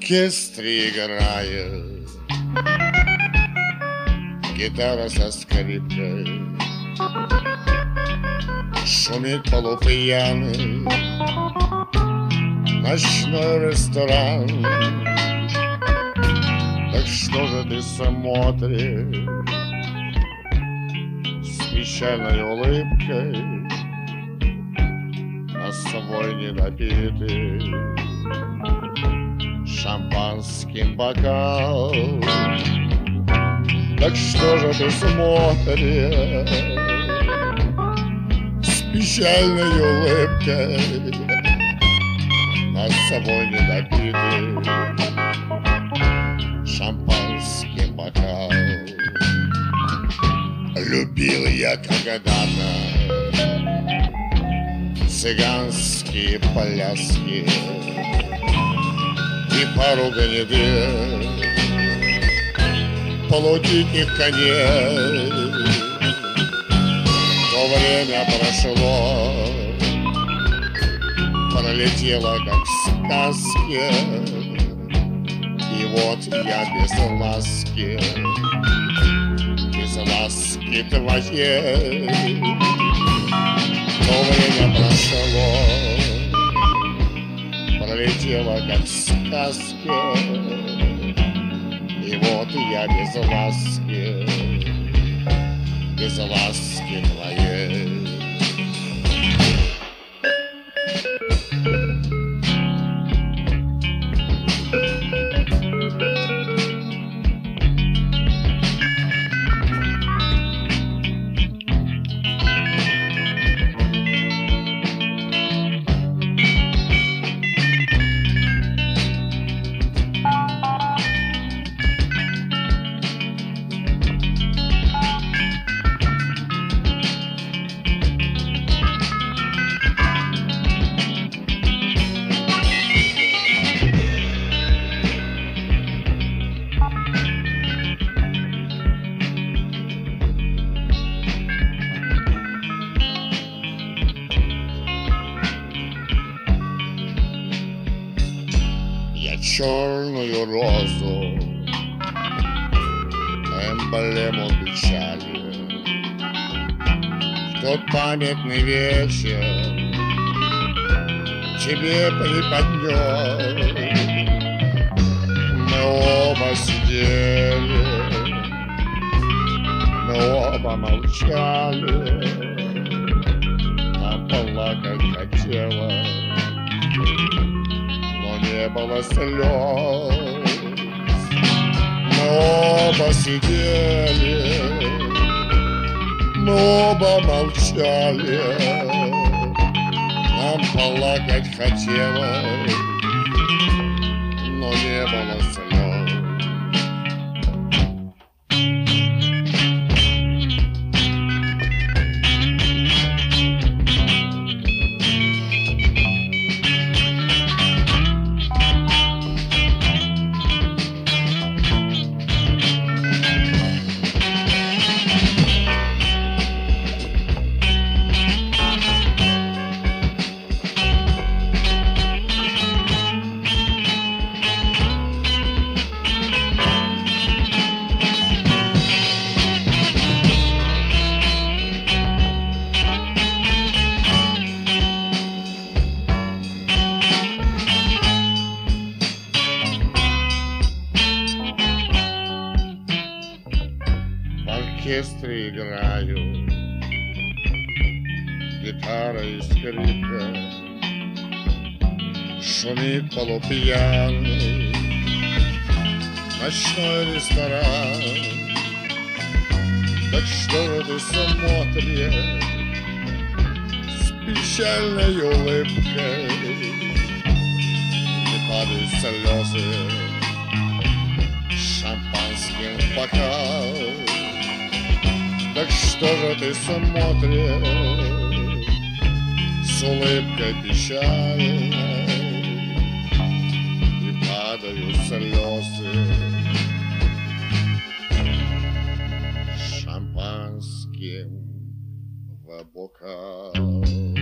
оркестре играет гитара со скрипкой, шумит полупьяный ночной ресторан. Так что же ты смотришь с печальной улыбкой на свой недопитый шампанским бокал? Так что же ты смотришь с печальной улыбкой на свой недопитый шампанский бокал? Любил я когда-то цыганские пляски и пару гнедых полудиких коней. То время прошло, пролетело как в сказке, и вот я без ласки твоей. То время прошло, пролетело как в сказке, и вот я без ласки твоей. Черную розу, эмблему печали, в тот памятный вечер тебе преподнес. Мы оба сидели, мы оба молчали, нам плакать хотелось, не было слез. Мы оба сидели, мы оба молчали, нам плакать хотелось, но не было слез. В оркестре играют гитара и скрипка, шумит полупьяный ночной ресторан. Так что же ты смотришь с печальной улыбкой, не падают слезы шампанским в бокал? Так что же ты смотришь с улыбкой печальной, и падают слезы шампанским в бокал?